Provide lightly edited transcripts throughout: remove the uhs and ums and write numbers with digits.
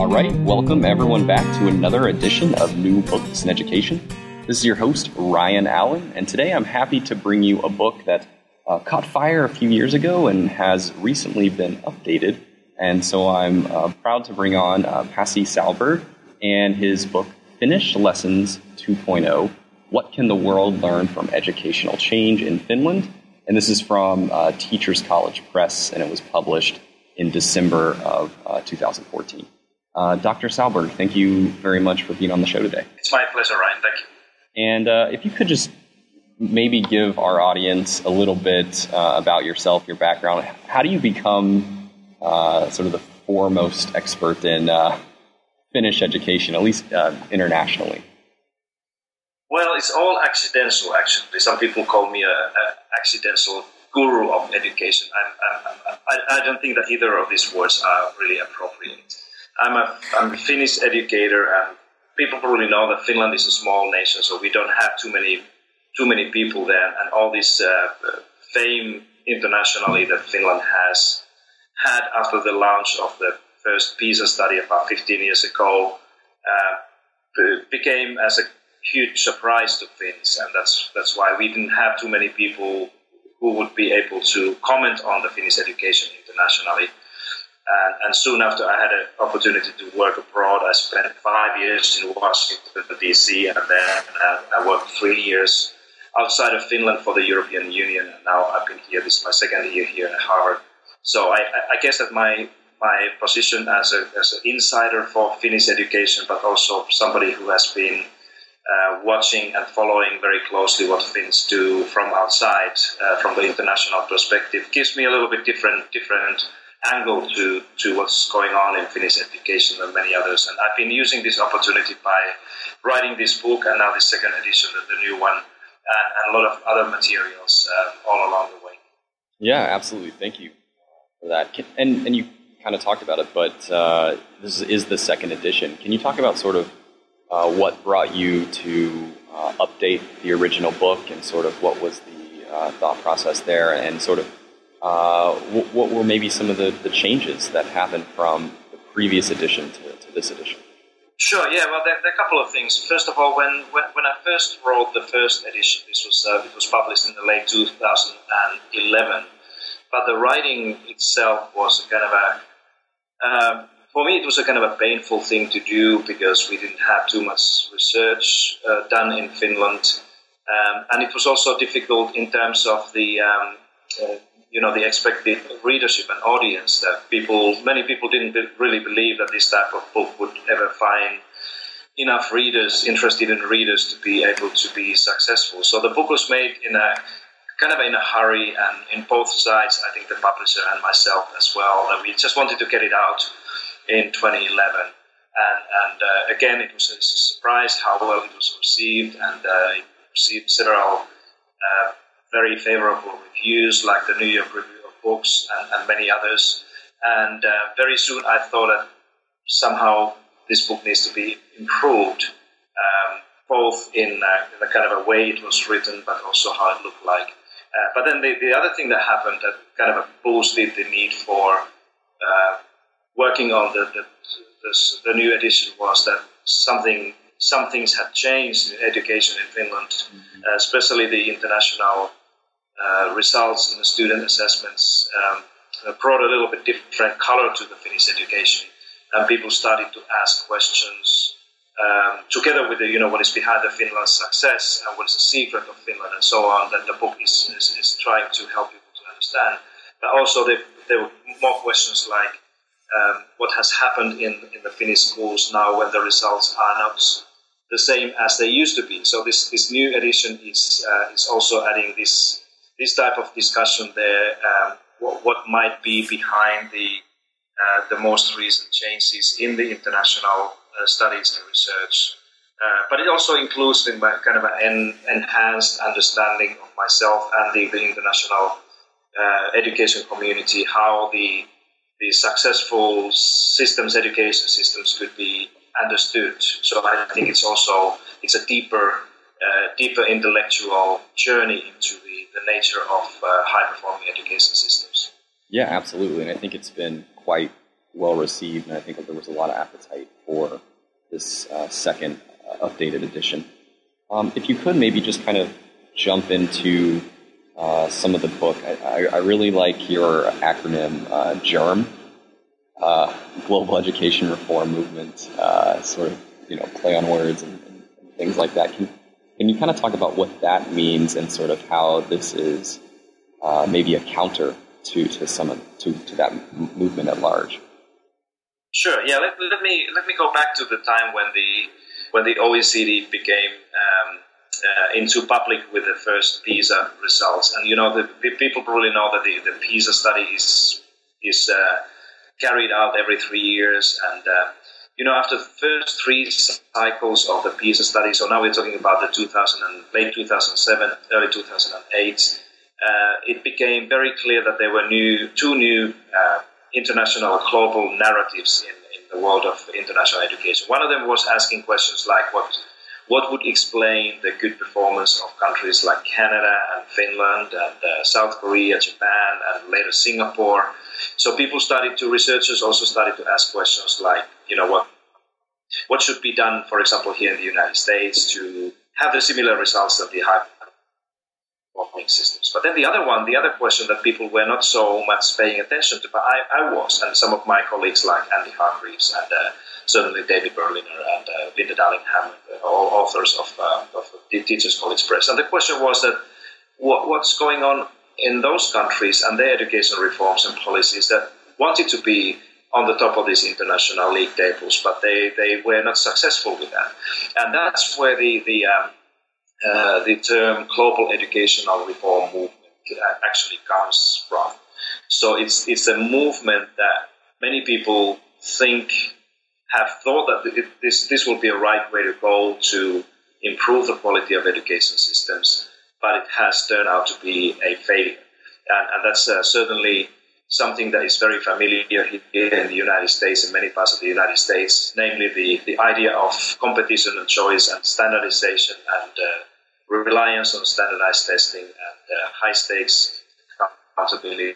All right, welcome everyone back to another edition of New Books in Education. This is your host, Ryan Allen, and today I'm happy to bring you a book that caught fire a few years ago and has recently been updated. And so I'm proud to bring on Pasi Sahlberg and his book, Finnish Lessons 2.0, What Can the World Learn from Educational Change in Finland? And this is from Teachers College Press, and it was published in December of 2014. Dr. Sahlberg, thank you very much for being on the show today. It's my pleasure, Ryan. Thank you. And if you could just maybe give our audience a little bit about yourself, your background. How do you become sort of the foremost expert in Finnish education, at least internationally? Well, it's all accidental, actually. Some people call me an accidental guru of education. I don't think that either of these words are really appropriate. I'm a Finnish educator, and people probably know that Finland is a small nation, so we don't have too many people there, and all this fame internationally that Finland has had after the launch of the first PISA study about 15 years ago became as a huge surprise to Finns, and that's why we didn't have too many people who would be able to comment on the Finnish education internationally. And soon after I had an opportunity to work abroad, I spent 5 years in Washington, D.C., and then I worked 3 years outside of Finland for the European Union, and now I've been here. This is my second year here at Harvard. So I guess that my position as an insider for Finnish education, but also somebody who has been watching and following very closely what Finns do from outside, from the international perspective, gives me a little bit different angle to what's going on in Finnish education than many others. And I've been using this opportunity by writing this book and now the second edition, the new one, and a lot of other materials all along the way. Yeah, absolutely. Thank you for that. And you kind of talked about it, but this is the second edition. Can you talk about sort of what brought you to update the original book and sort of what was the thought process there, and sort of what were maybe some of the changes that happened from the previous edition to this edition? Sure, yeah. Well, there are a couple of things. First of all, when I first wrote the first edition, it was published in the late 2011. But the writing itself was kind of for me, it was a kind of a painful thing to do because we didn't have too much research done in Finland, and it was also difficult in terms of the the expected readership and audience. That many people didn't really believe that this type of book would ever find enough readers, interested in readers, to be able to be successful. So the book was made in a hurry, and in both sides, I think the publisher and myself as well, that we just wanted to get it out in 2011. And again, it was a surprise how well it was received, and it received several very favorable reviews, like the New York Review of Books and many others. And very soon I thought that somehow this book needs to be improved, both in the kind of a way it was written, but also how it looked like. But then the other thing that happened that kind of boosted the need for working on the new edition was that some things had changed in education in Finland, especially the international results in the student assessments brought a little bit different color to the Finnish education, and people started to ask questions together with what is behind the Finland's success and what is the secret of Finland and so on, that the book is trying to help people to understand. But also there were more questions like what has happened in the Finnish schools now when the results are not the same as they used to be. So this new edition is also adding this type of discussion there, what might be behind the most recent changes in the international studies and research. But it also includes kind of an enhanced understanding of myself and the international education community, how the successful education systems could be understood. So I think it's a deeper intellectual journey into the nature of high-performing education systems. Yeah, absolutely. And I think it's been quite well received, and I think that there was a lot of appetite for this second updated edition. If you could maybe just kind of jump into some of the book. I really like your acronym, GERM, Global Education Reform Movement, sort of, play on words and things like that. Can you kind of talk about what that means and sort of how this is maybe a counter to that movement at large? Sure. Yeah. Let me go back to the time when the OECD became into public with the first PISA results, and the people probably know that the PISA study is carried out every 3 years, and after the first 3 cycles of the PISA study, so now we're talking about the late 2007, early 2008, it became very clear that there were two new international global narratives in the world of international education. One of them was asking questions like what would explain the good performance of countries like Canada and Finland and South Korea, Japan, and later Singapore. So researchers also started to ask questions like, what should be done, for example, here in the United States to have the similar results that the high performing systems. But then the other question that people were not so much paying attention to, but I was, and some of my colleagues like Andy Hargreaves and certainly David Berliner and Linda Darling-Hammond, all authors of the Teachers College Press. And the question was that what's going on in those countries and their education reforms and policies that wanted to be on the top of these international league tables, but they were not successful with that. And that's where the term global educational reform movement actually comes from. So it's a movement that many people have thought that this will be a right way to go to improve the quality of education systems, but it has turned out to be a failure. And that's certainly something that is very familiar here in the United States, in many parts of the United States, namely the idea of competition and choice and standardization and reliance on standardized testing and high-stakes accountability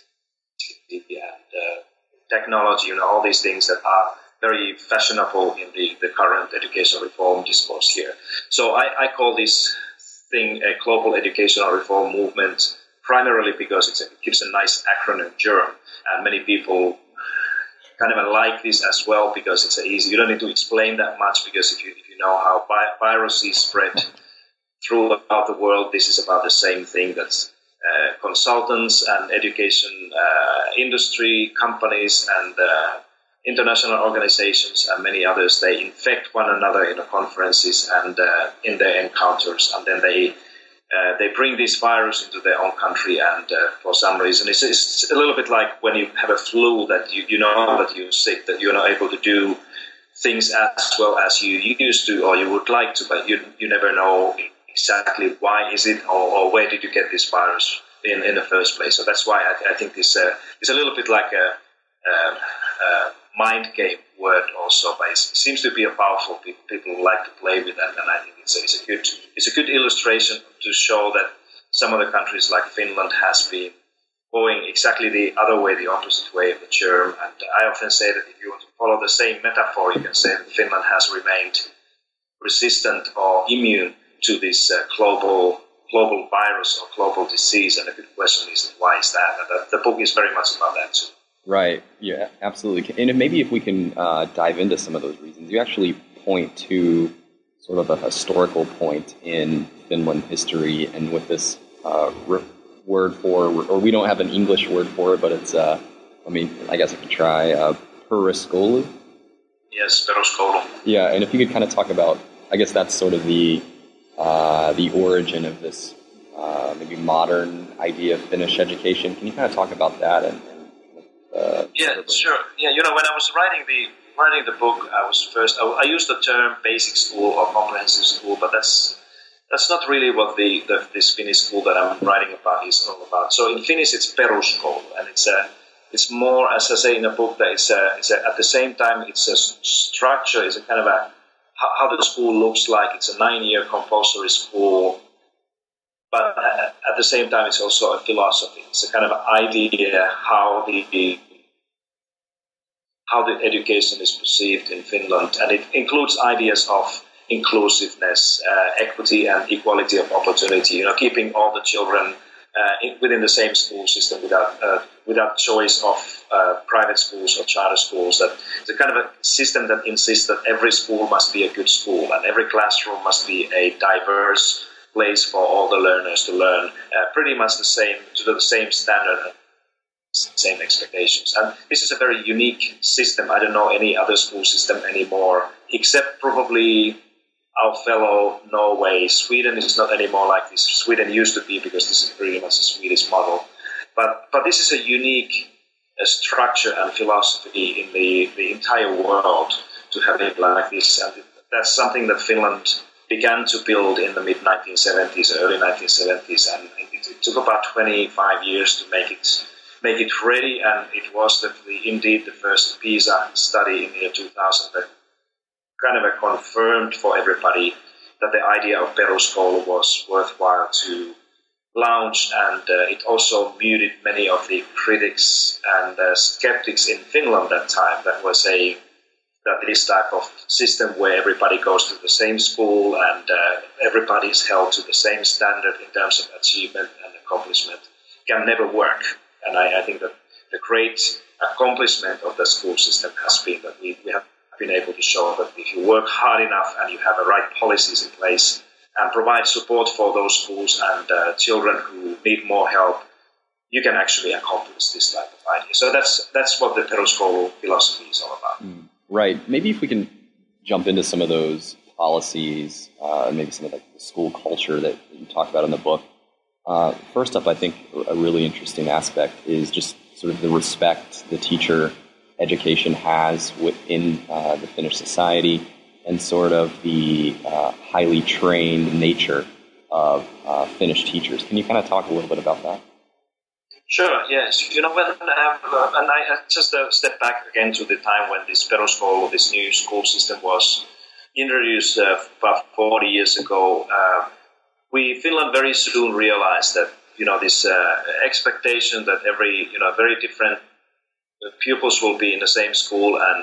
and technology, all these things that are very fashionable in the current education reform discourse here. So I call this thing a global educational reform movement primarily because it gives a nice acronym, GERM, and many people kind of like this as well because it's easy. You don't need to explain that much because if you know how viruses spread throughout the world, this is about the same thing. That's consultants and education industry companies and international organizations and many others, they infect one another in the conferences and in their encounters, and then they bring this virus into their own country, and for some reason it's a little bit like when you have a flu that you know that you're sick, that you're not able to do things as well as you used to or you would like to, but you never know exactly why is it or where did you get this virus in the first place. So that's why I think this is a little bit like a mind game word also, but it seems to be a powerful people like to play with that, and I think it's a good illustration to show that some of the countries like Finland has been going exactly the other way, the opposite way of the germ. And I often say that if you want to follow the same metaphor, you can say that Finland has remained resistant or immune to this global virus or global disease, and the good question is why is that? And the book is very much about that too. Right. Yeah, absolutely. And maybe if we can dive into some of those reasons, you actually point to sort of a historical point in Finland history, and with this word for, or we don't have an English word for it, but it's, I guess I could try, peruskoulu. Yes, peruskoulu. Yeah, and if you could kind of talk about, I guess that's sort of the origin of this maybe modern idea of Finnish education. Can you kind of talk about that? Yeah, sure. Yeah, when I was writing the book, I used the term basic school or comprehensive school, but that's not really what this Finnish school that I'm writing about is all about. So in Finnish, it's peruskoulu, and it's more, as I say in the book, that it's at the same time it's a structure, it's a kind of how the school looks like. It's a 9-year compulsory school, but at the same time, it's also a philosophy. It's a kind of idea how the how the education is perceived in Finland, and it includes ideas of inclusiveness, equity, and equality of opportunity. Keeping all the children within the same school system without choice of private schools or charter schools. That it's a kind of a system that insists that every school must be a good school and every classroom must be a diverse place for all the learners to learn pretty much the same standard and same expectations. And this is a very unique system. I don't know any other school system anymore, except probably our fellow Norway. Sweden is not anymore like this. Sweden used to be, because this is pretty much a Swedish model. But this is a unique structure and philosophy in the entire world to have it like this. And that's something that Finland began to build in the mid-1970s, early 1970s, and it took about 25 years to make it ready, and it was indeed the first PISA study in the year 2000 that kind of confirmed for everybody that the idea of peruskoulu was worthwhile to launch, and it also muted many of the critics and skeptics in Finland at that time that were saying that this type of system where everybody goes to the same school and everybody is held to the same standard in terms of achievement and accomplishment can never work. And I think that the great accomplishment of the school system has been that we have been able to show that if you work hard enough and you have the right policies in place and provide support for those schools and children who need more help, you can actually accomplish this type of idea. So that's what the peruskoulu philosophy is all about. Right. Maybe if we can jump into some of those policies, and maybe some of the school culture that you talk about in the book. First up, I think a really interesting aspect is just sort of the respect the teacher education has within the Finnish society, and sort of the highly trained nature of Finnish teachers. Can you kind of talk a little bit about that? Sure, yes. When and I just step back again to the time when this peruskoulu, this new school system, was introduced about 40 years ago. Finland very soon realized that this expectation that every very different pupils will be in the same school and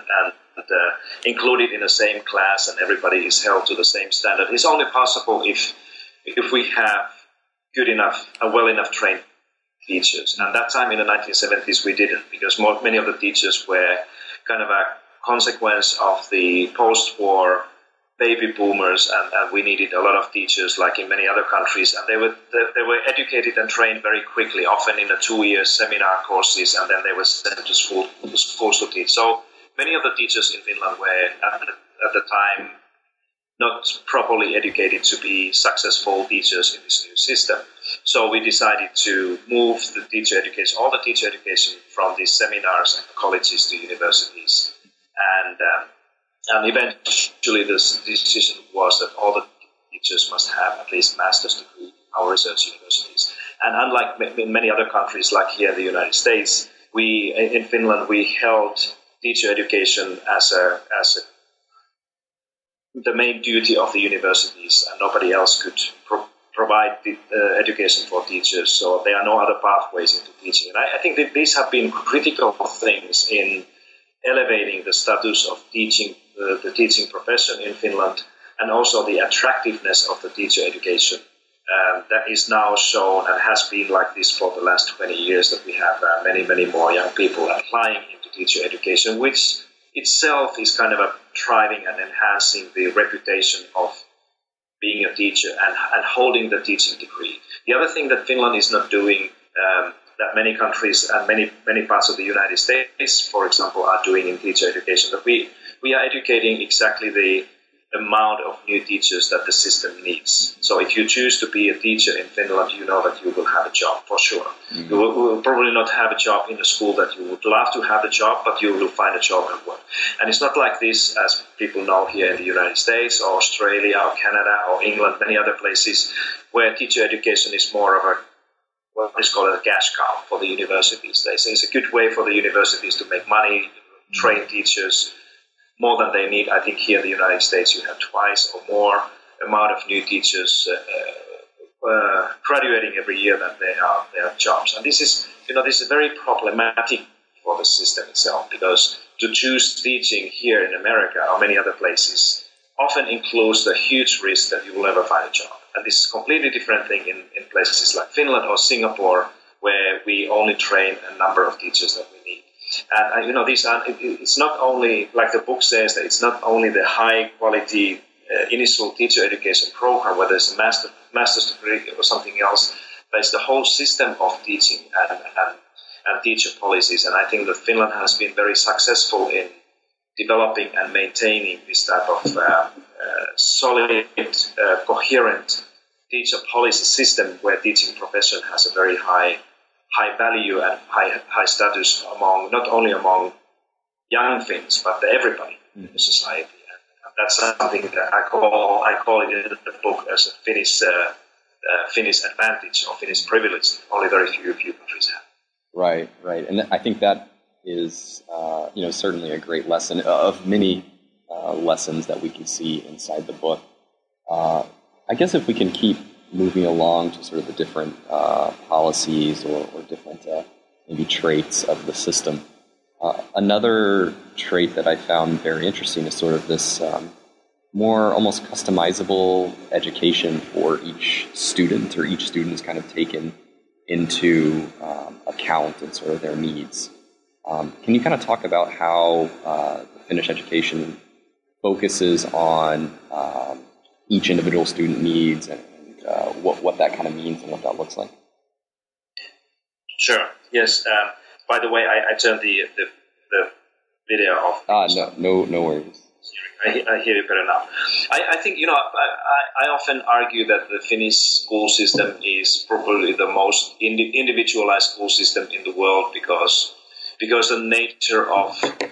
included in the same class, and everybody is held to the same standard, is only possible if we have good enough and well enough trained teachers. And that time in the 1970s we didn't, because many of the teachers were kind of a consequence of the post-war baby boomers, and we needed a lot of teachers like in many other countries, and they were educated and trained very quickly, often in the 2-year seminar courses, and then they were sent to schools to teach. So many of the teachers in Finland were at the time not properly educated to be successful teachers in this new system. So we decided to move the teacher education, all the teacher education, from these seminars and colleges to universities. And eventually this decision was that all the teachers must have at least master's degree in our research universities. And unlike in many other countries, like here in the United States, in Finland we held teacher education as the main duty of the universities, and nobody else could provide the education for teachers. So there are no other pathways into teaching. And I think that these have been critical things in elevating the status of teaching, the teaching profession in Finland, and also the attractiveness of the teacher education. That is now shown and has been like this for the last 20 years, that we have many, many more young people applying into teacher education, which itself is kind of driving and enhancing the reputation of being a teacher and holding the teaching degree. The other thing that Finland is not doing, that many countries and many parts of the United States, for example, are doing in teacher education, that we are educating exactly the amount of new teachers that the system needs. So if you choose to be a teacher in Finland, you know that you will have a job for sure. Mm-hmm. You will probably not have a job in a school that you would love to have a job, but you will find a job and work. And it's not like this, as people know here in the United States or Australia or Canada or England, many other places, where teacher education is more of what is called a cash cow for the universities. They say it's a good way for the universities to make money, train teachers more than they need. I think here in the United States you have twice or more amount of new teachers graduating every year than they have jobs. And this is very problematic for the system itself, because to choose teaching here in America or many other places often includes the huge risk that you will never find a job. And this is a completely different thing in places like Finland or Singapore, where we only train a number of teachers that we need. And these are, it's not only, like the book says, that it's not only the high quality initial teacher education program, whether it's a master's degree or something else, but it's the whole system of teaching and teacher policies. And I think that Finland has been very successful in developing and maintaining this type of solid, coherent teacher policy system where teaching profession has a very high value and high status not only among young Finns, but everybody in the society. And that's something that I call it in the book as a Finnish advantage or Finnish privilege. Only very few countries have. Right. And I think that is, certainly a great lesson of many lessons that we can see inside the book. I guess if we can keep moving along to sort of the different policies or different maybe traits of the system. Another trait that I found very interesting is sort of this more almost customizable education for each student, or each student is kind of taken into account and sort of their needs. Can you kind of talk about how the Finnish education focuses on each individual student needs and what that kind of means and what that looks like? Sure. Yes. By the way, I turned the video off. No worries. I hear you better now. I think, I often argue that the Finnish school system is probably the most individualized school system in the world because the nature of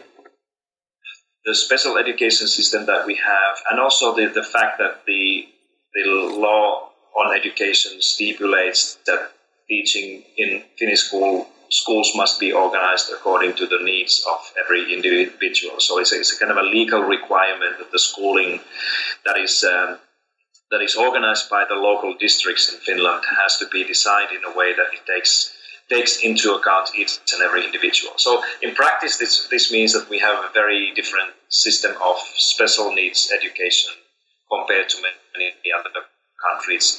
the special education system that we have, and also the fact that the law on education stipulates that teaching in Finnish schools must be organized according to the needs of every individual. So it's a kind of a legal requirement that the schooling that is organized by the local districts in Finland has to be designed in a way that it takes into account each and every individual. So in practice, this means that we have a very different system of special needs education compared to many other countries.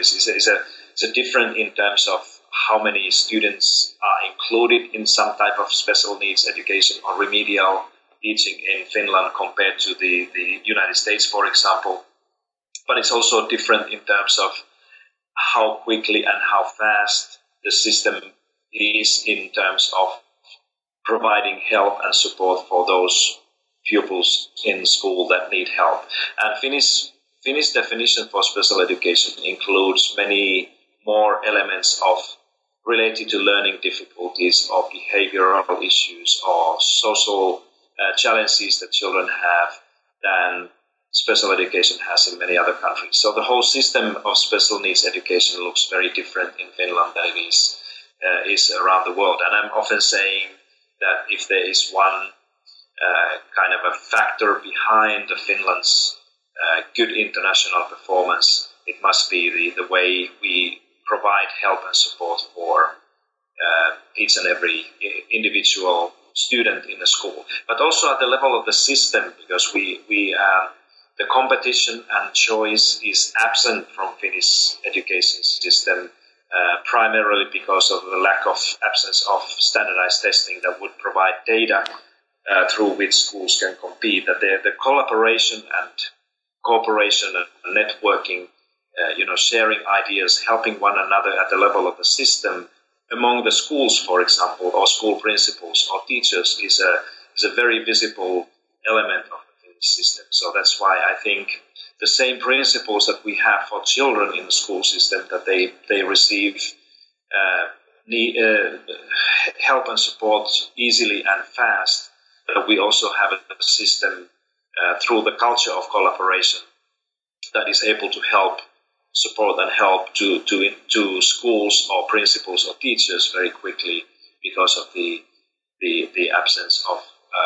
It's a different in terms of how many students are included in some type of special needs education or remedial teaching in Finland compared to the United States, for example. But it's also different in terms of how quickly and how fast the system is in terms of providing help and support for those pupils in school that need help. And Finnish definition for special education includes many more elements related to learning difficulties or behavioral issues or social challenges that children have than special education has in many other countries. So the whole system of special needs education looks very different in Finland than it is around the world. And I'm often saying that if there is one kind of a factor behind Finland's good international performance, it must be the way we provide help and support for each and every individual student in the school. But also at the level of the system, because the competition and choice is absent from Finnish education system, primarily because of the absence of standardized testing that would provide data through which schools can compete. That the collaboration and cooperation and networking, sharing ideas, helping one another at the level of the system among the schools, for example, or school principals or teachers is a very visible element of the Finnish system. So that's why I think the same principles that we have for children in the school system, that they receive help and support easily and fast, but we also have a system through the culture of collaboration that is able to support and help to schools or principals or teachers very quickly because of the absence of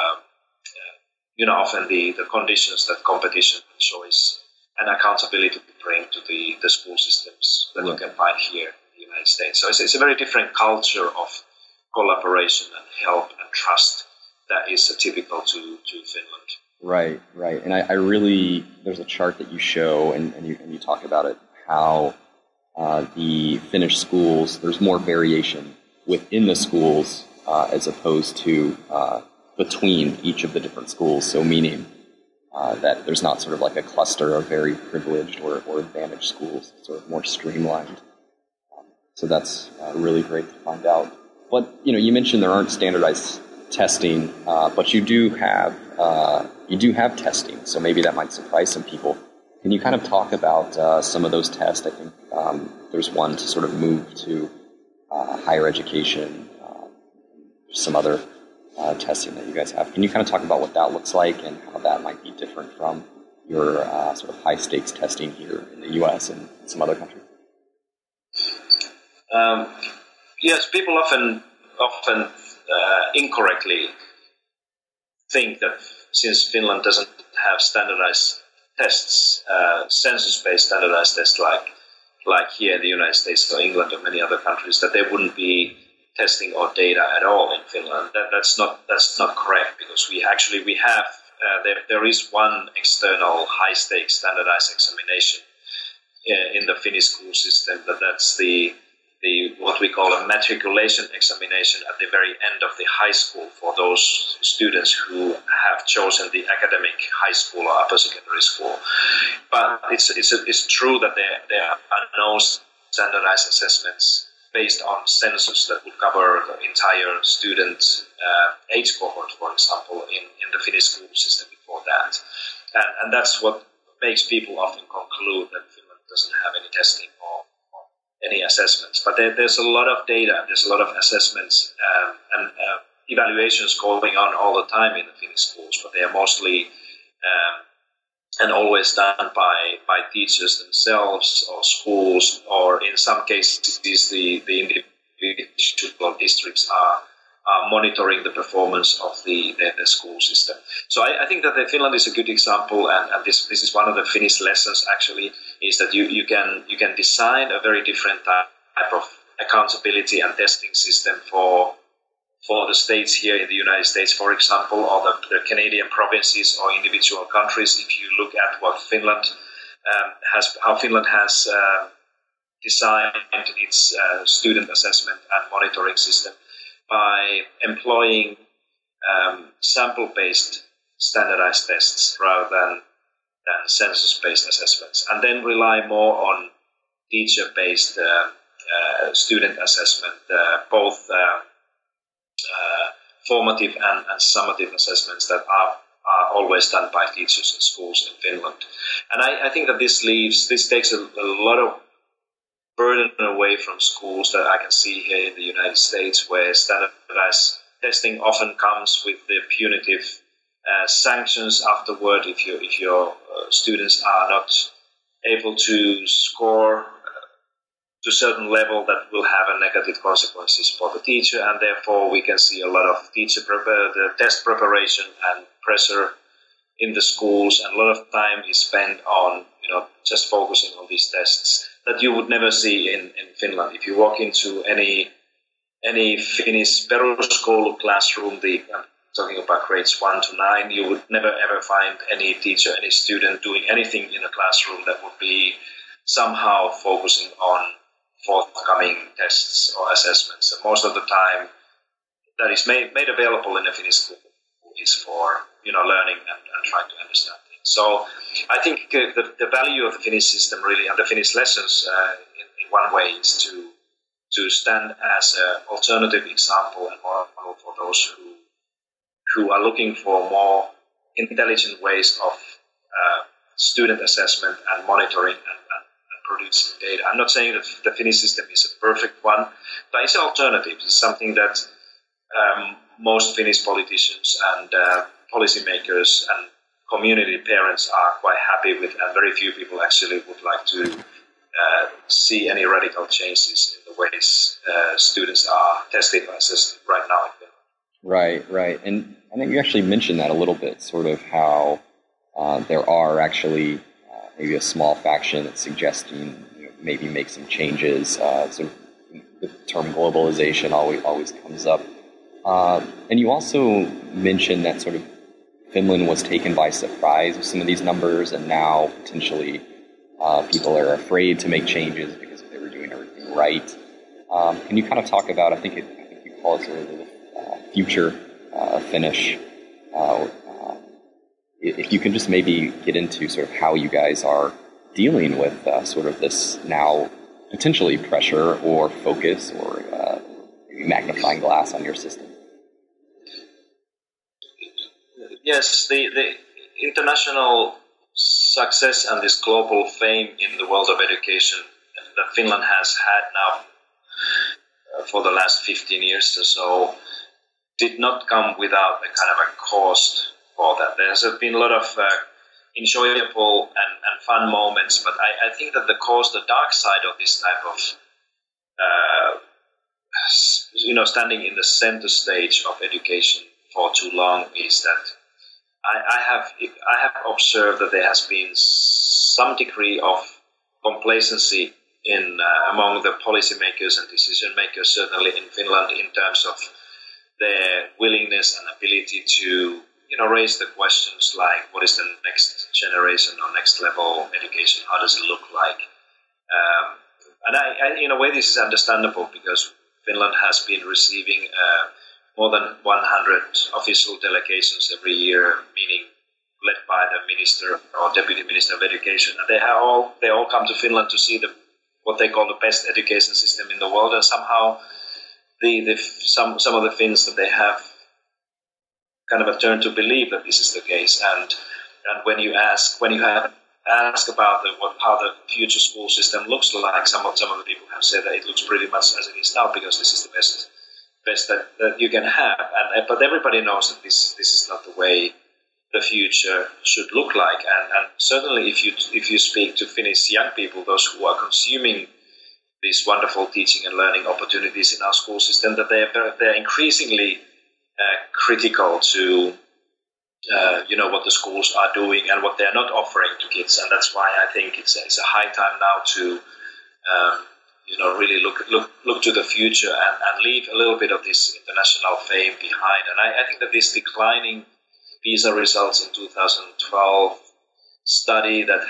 often the conditions that competition, choice, and accountability bring to the school systems that you can find here in the United States. So it's a very different culture of collaboration and help and trust that is typical to Finland. Right. And I really, there's a chart that you show, and you talk about it, how the Finnish schools, there's more variation within the schools as opposed to between each of the different schools, so meaning that there's not sort of like a cluster of very privileged or advantaged schools, sort of more streamlined. So that's really great to find out. But, you mentioned there aren't standardized testing, but you do have testing, so maybe that might surprise some people. Can you kind of talk about some of those tests? I think there's one to sort of move to higher education, some other testing that you guys have. Can you kind of talk about what that looks like and how that might be different from your sort of high-stakes testing here in the U.S. and some other countries? Yes, people often incorrectly think that since Finland doesn't have standardized tests, census-based standardized tests like here in the United States or England or many other countries, that there wouldn't be testing or data at all in Finland. That's not correct, because we have there is one external high-stakes standardized examination in the Finnish school system, but that's the what we call a matriculation examination at the very end of the high school for those students who have chosen the academic high school or upper secondary school. But it's true that there are no standardized assessments based on census that would cover the entire student age cohort, for example, in the Finnish school system before that. And that's what makes people often conclude that Finland doesn't have any testing or any assessments. But there's a lot of data, there's a lot of assessments and evaluations going on all the time in the Finnish schools, but they are mostly and always done by teachers themselves or schools, or in some cases the individual districts are monitoring the performance of the school system. So I think that Finland is a good example, and this is one of the Finnish lessons actually, is that you can design a very different type of accountability and testing system for the states here in the United States, for example, or the Canadian provinces or individual countries. If you look at what Finland how Finland has designed its student assessment and monitoring system by employing sample-based standardized tests rather than census-based assessments, and then rely more on teacher-based student assessment, both formative and summative assessments that are always done by teachers in schools in Finland. And I think that this takes a lot of burden away from schools that I can see here in the United States, where standardized testing often comes with the punitive sanctions afterward if your students are not able to score to a certain level that will have a negative consequences for the teacher, and therefore we can see a lot of the test preparation and pressure in the schools, and a lot of time is spent on just focusing on these tests that you would never see in Finland. If you walk into any Finnish peruskoulu classroom, I'm talking about grades 1 to 9, you would never ever find any teacher, any student doing anything in a classroom that would be somehow focusing on forthcoming tests or assessments. And most of the time that is made available in a Finnish school is for learning and trying to understand things. So I think the value of the Finnish system really, and the Finnish lessons in one way, is to stand as an alternative example and model for those who are looking for more intelligent ways of student assessment and monitoring and producing data. I'm not saying that the Finnish system is a perfect one, but it's an alternative. It's something that most Finnish politicians and policymakers and community parents are quite happy with, and very few people actually would like to see any radical changes in the ways students are tested and assessed right now in Finland. Right. And I think you actually mentioned that a little bit, sort of how there are actually maybe a small faction that's suggesting maybe make some changes. Sort of the term globalization always comes up. And you also mentioned that sort of Finland was taken by surprise with some of these numbers, and now potentially people are afraid to make changes because they were doing everything right. Can you kind of talk about, I think you call it sort of the future Finnish, if you can just maybe get into sort of how you guys are dealing with sort of this now potentially pressure or focus or magnifying glass on your system. Yes, the international success and this global fame in the world of education that Finland has had now for the last 15 years or so did not come without a kind of a cost for that. There's been a lot of enjoyable and fun moments, but I think that the dark side of this type of standing in the center stage of education for too long is that I have observed that there has been some degree of complacency in among the policymakers and decision makers, certainly in Finland, in terms of their willingness and ability to raise the questions like, what is the next generation or next level education? How does it look like? And I in a way, this is understandable because Finland has been receiving more than 100 official delegations every year, meaning led by the minister or deputy minister of education, and they all come to Finland to see what they call the best education system in the world, and somehow some of the Finns that they have kind of a turn to believe that this is the case, and when you ask about how the future school system looks like, some of the people have said that it looks pretty much as it is now because this is the best that you can have, but everybody knows that this is not the way the future should look like, and certainly if you speak to Finnish young people, those who are consuming these wonderful teaching and learning opportunities in our school system, that they're increasingly critical to what the schools are doing and what they're not offering to kids, and that's why I think it's a high time now to really look to the future and leave a little bit of this international fame behind. And I think that this declining PISA results in 2012 study that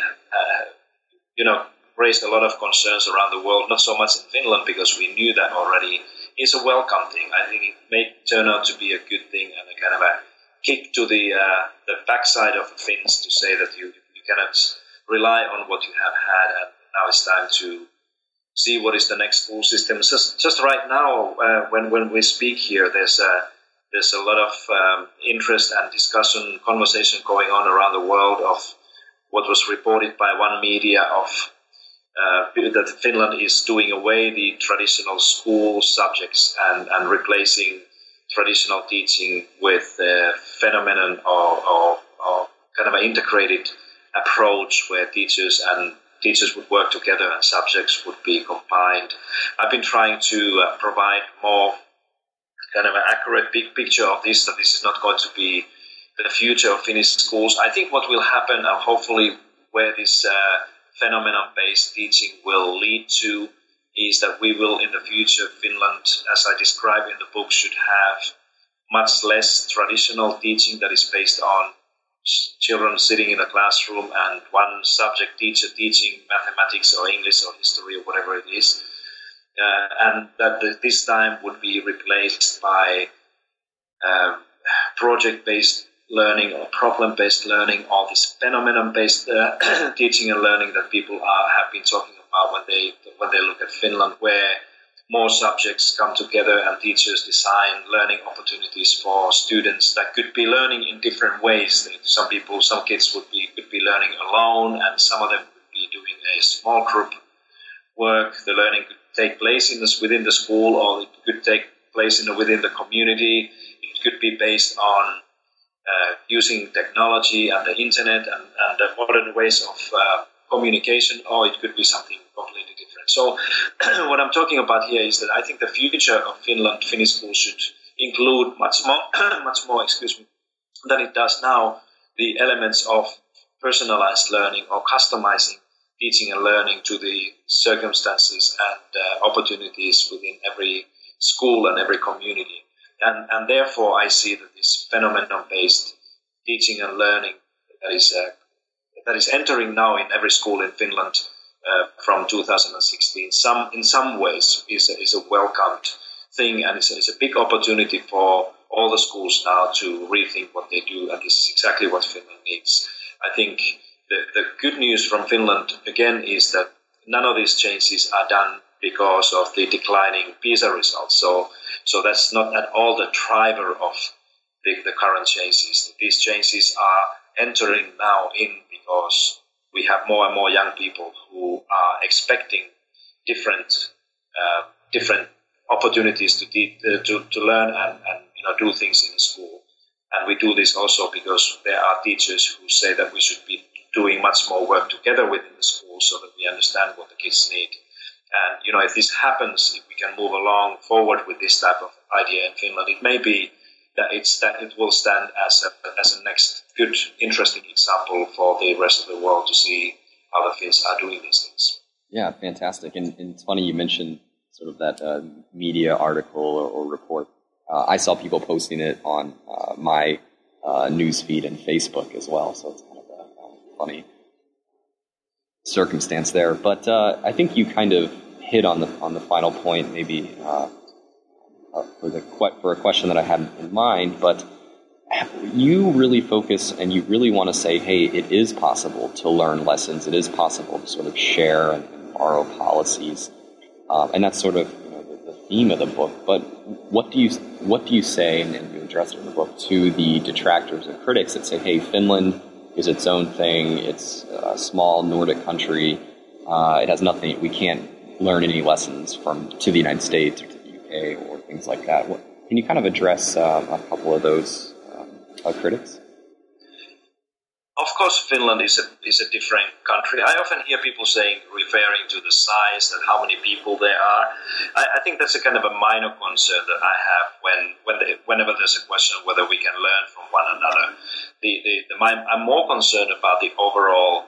raised a lot of concerns around the world, not so much in Finland because we knew that already, is a welcome thing. I think it may turn out to be a good thing and a kind of a kick to the backside of the Finns to say that you cannot rely on what you have had, and now it's time to see what is the next school system. Just right now, when we speak here, there's a lot of interest and discussion, conversation going on around the world of what was reported by one media of that Finland is doing away the traditional school subjects and replacing traditional teaching with a phenomenon or kind of an integrated approach where teachers would work together and subjects would be combined. I've been trying to provide more kind of an accurate big picture of this, that this is not going to be the future of Finnish schools. I think what will happen, and hopefully where this phenomenon-based teaching will lead to, is that we will in the future, Finland, as I describe in the book, should have much less traditional teaching that is based on children sitting in a classroom and one subject teacher teaching mathematics or English or history or whatever it is, and that this time would be replaced by project-based learning or problem-based learning, or this phenomenon-based teaching and learning that people have been talking about when they look at Finland, where more subjects come together and teachers design learning opportunities for students that could be learning in different ways. Some kids could be learning alone, and some of them could be doing a small group work. The learning could take place within the school, or it could take place within the community. It could be based on using technology and the internet and the modern ways of communication, or it could be something completely different. So what I'm talking about here is that I think the future of Finnish schools should include much more, than it does now, the elements of personalized learning or customizing teaching and learning to the circumstances and opportunities within every school and every community. and therefore I see that this phenomenon-based teaching and learning that is entering now in every school in Finland from 2016, in some ways is a welcomed thing, and it's a big opportunity for all the schools now to rethink what they do, and this is exactly what Finland needs. I think the good news from Finland, again, is that none of these changes are done because of the declining PISA results. So that's not at all the driver of the current changes. These changes are entering now in because we have more and more young people who are expecting different opportunities to learn and do things in school. And we do this also because there are teachers who say that we should be doing much more work together within the school so that we understand what the kids need. And if this happens, if we can move along forward with this type of idea in Finland, it may be that it will stand as a next good, interesting example for the rest of the world to see how the Finns are doing these things. Yeah, fantastic. And it's funny you mentioned sort of that media article or report. I saw people posting it on my news feed and Facebook as well, so it's kind of a funny circumstance there. But I think you kind of hit on the final point, maybe for a question that I had in mind. But you really focus and you really want to say, hey, it is possible to learn lessons. It is possible to sort of share and borrow policies, and that's sort of the theme of the book. But what do you say, and you address it in the book, to the detractors and critics that say, hey, Finland is its own thing. It's a small Nordic country. It has nothing. We can't learn any lessons to the United States or to the UK or things like that. Can you kind of address a couple of those critics? Of course, Finland is a different country. I often hear people referring to the size and how many people there are. I think that's a kind of a minor concern that I have whenever there's a question of whether we can learn from one another. I'm more concerned about the overall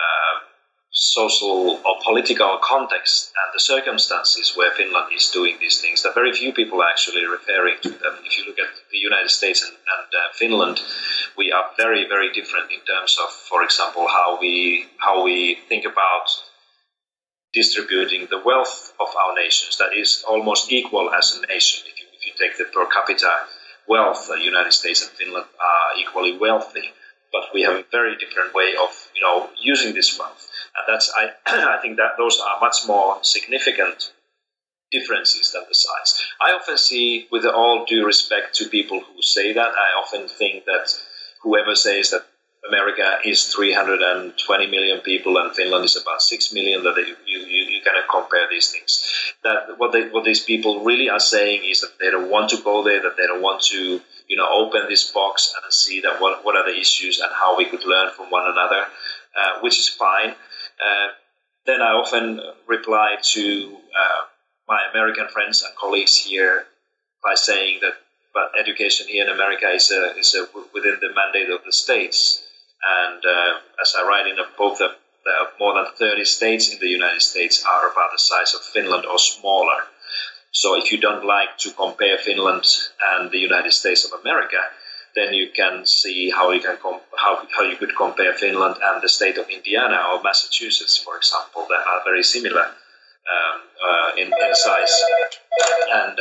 social or political context and the circumstances where Finland is doing these things. That very few people are actually referring to them. If you look at the United States and Finland, we are very, very different in terms of, for example, how we think about distributing the wealth of our nations. That is almost equal as a nation. If you take the per capita wealth, the United States and Finland are equally wealthy, but we have a very different way of using this wealth. And I think that those are much more significant differences than the size. I often see, with all due respect to people who say that, I often think that whoever says that America is 320 million people and Finland is about 6 million, that you cannot compare these things. That what these people really are saying is that they don't want to go there, that they don't want to open this box and see that what are the issues and how we could learn from one another, which is fine. Then I often reply to my American friends and colleagues here by saying that education here in America is within the mandate of the states. And as I write in a book, that more than 30 states in the United States are about the size of Finland or smaller. So if you don't like to compare Finland and the United States of America, then you can see how you could compare Finland and the state of Indiana or Massachusetts, for example, that are very similar in size. And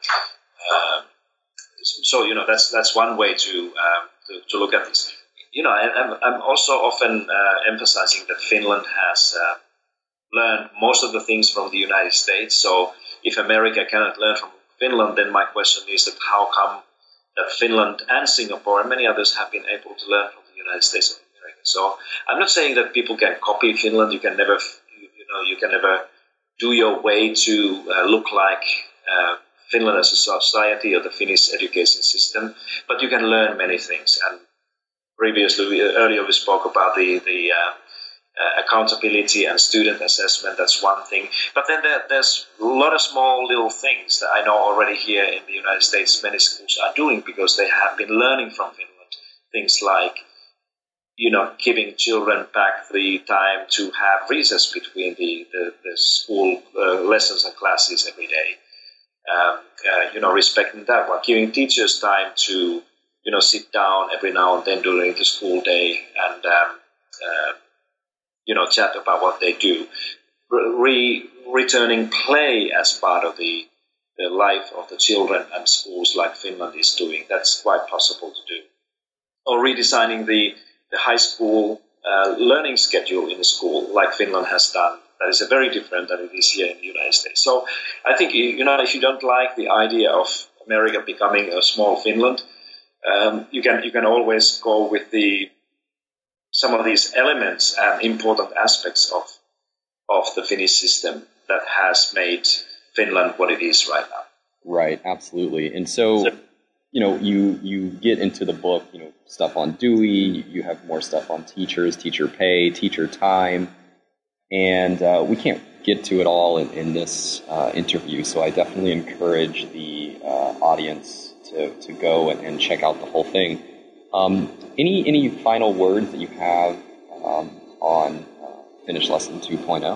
so that's one way to look at this. I'm also often emphasizing that Finland has learned most of the things from the United States. So if America cannot learn from Finland, then my question is that how come that Finland and Singapore and many others have been able to learn from the United States of America? So I'm not saying that people can copy Finland. You can never, do your way to look like Finland as a society or the Finnish education system, but you can learn many things. And earlier we spoke about the accountability and student assessment. That's one thing. But then there's a lot of small little things that I know already here in the United States many schools are doing because they have been learning from Finland. Things like, giving children back the time to have recess between the school lessons and classes every day. respecting that one, giving teachers time to, sit down every now and then during the school day and, chat about what they do. Returning play as part of the life of the children and schools like Finland is doing. That's quite possible to do. Or redesigning the high school learning schedule in the school like Finland has done. That is very different than it is here in the United States. So I think, if you don't like the idea of America becoming a small Finland, you can always go with some of these elements and important aspects of the Finnish system that has made Finland what it is right now. Right, absolutely. And so you get into the book, stuff on Dewey, you have more stuff on teachers, teacher pay, teacher time, and we can't get to it all in this interview, so I definitely encourage the audience to go and check out the whole thing. Any final words that you have on Finnish Lesson 2.0?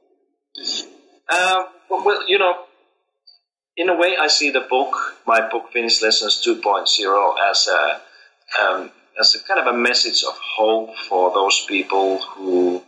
In a way, I see my book Finnish Lessons 2.0 as a kind of a message of hope for those people who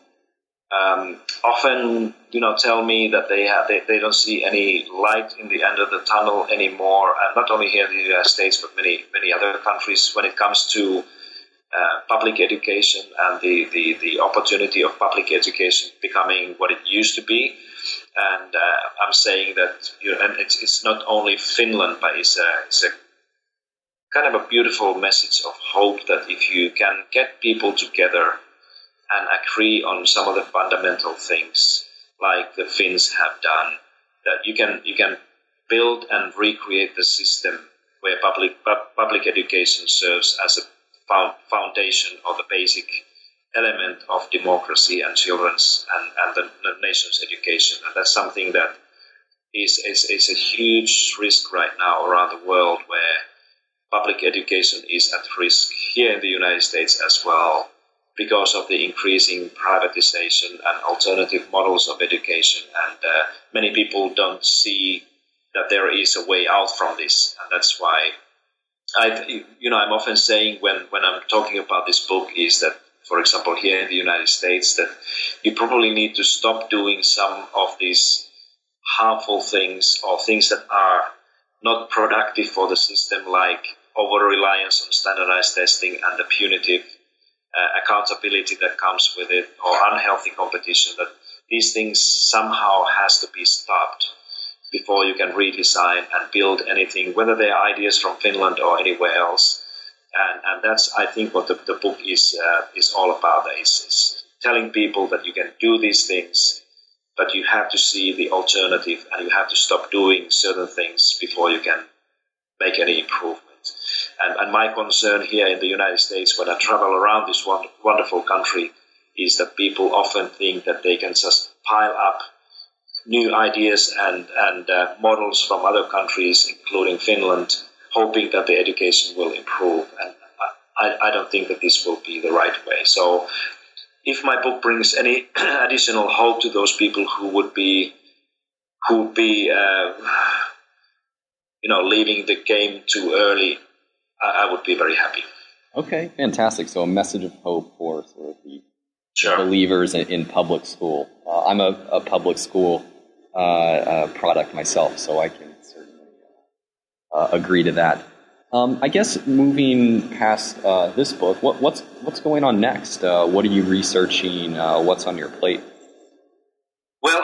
often, tell me that they don't see any light in the end of the tunnel anymore, and not only here in the United States, but many other countries when it comes to public education and the opportunity of public education becoming what it used to be. And I'm saying that, and it's not only Finland, but it's a kind of a beautiful message of hope that if you can get people together and agree on some of the fundamental things, like the Finns have done, that you can build and recreate the system where public education serves as a foundation or the basic element of democracy and children's and the nation's education. And that's something that is a huge risk right now around the world, where public education is at risk here in the United States as well, because of the increasing privatization and alternative models of education. And many people don't see that there is a way out from this. And that's why I'm often saying when I'm talking about this book is that, for example, here in the United States, that you probably need to stop doing some of these harmful things or things that are not productive for the system, like over-reliance on standardized testing and the punitive accountability that comes with it, or unhealthy competition, that these things somehow has to be stopped before you can redesign and build anything, whether they are ideas from Finland or anywhere else. And that's, I think, what the book is all about. Is telling people that you can do these things, but you have to see the alternative, and you have to stop doing certain things before you can make any improvement. And my concern here in the United States, when I travel around this wonderful country, is that people often think that they can just pile up new ideas and models from other countries, including Finland, hoping that the education will improve. And I don't think that this will be the right way. So if my book brings any additional hope to those people who would be leaving the game too early, I would be very happy. Okay, fantastic. So a message of hope for sort of the Sure. believers in public school. I'm a public school product myself, so I can certainly agree to that. I guess moving past this book, what's going on next? What are you researching? What's on your plate? Well,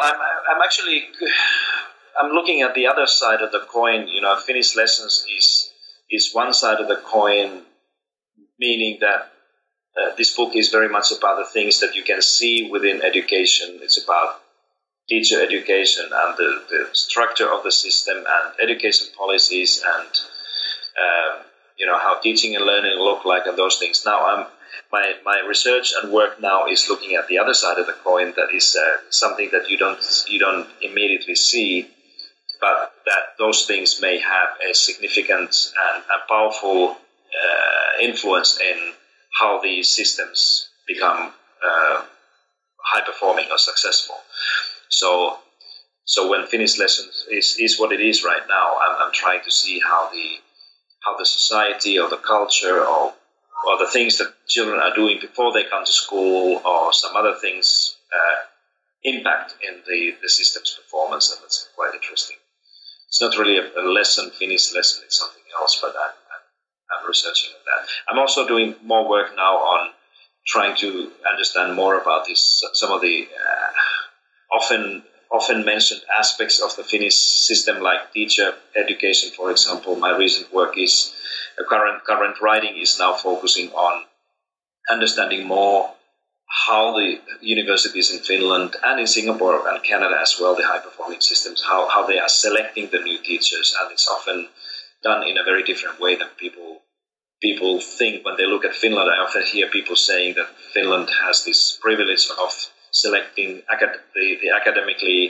I'm looking at the other side of the coin. Finnish Lessons is one side of the coin, meaning that this book is very much about the things that you can see within education. It's about teacher education and the structure of the system and education policies and how teaching and learning look like and those things. Now, my research and work now is looking at the other side of the coin. That is something that you don't immediately see, but that those things may have a significant and powerful influence in how these systems become high-performing or successful. So So when Finnish lessons is what it is right now, I'm trying to see how the society or the culture or the things that children are doing before they come to school or some other things impact in the system's performance, and that's quite interesting. It's not really a lesson, Finnish lesson, it's something else, but I'm researching on that. I'm also doing more work now on trying to understand more about some of the often mentioned aspects of the Finnish system, like teacher education, for example. My recent work is current writing is now focusing on understanding more how the universities in Finland and in Singapore and Canada as well, the high-performing systems, how they are selecting the new teachers, and it's often done in a very different way than people think. When they look at Finland, I often hear people saying that Finland has this privilege of selecting the academically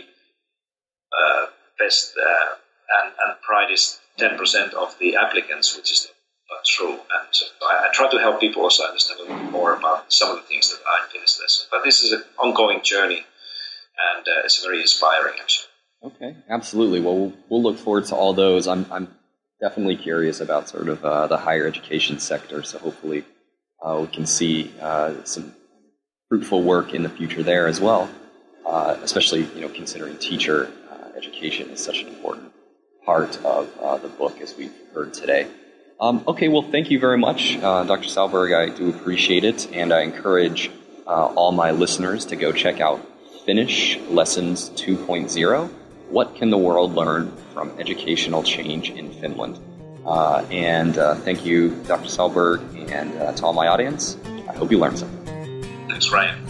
best and brightest 10% of the applicants, which is not true. And so I try to help people also understand a little bit more about some of the things that are in Finnish lesson. But this is an ongoing journey, and it's very inspiring, actually. Okay, absolutely. Well, we'll look forward to all those. I'm definitely curious about sort of the higher education sector, so hopefully we can see some fruitful work in the future there as well, especially considering teacher education is such an important part of the book, as we've heard today. Okay, well, thank you very much, Dr. Sahlberg. I do appreciate it, and I encourage all my listeners to go check out Finnish Lessons 2.0. What can the world learn from educational change in Finland? And thank you, Dr. Sahlberg, and to all my audience. I hope you learned something. Thanks, Ryan.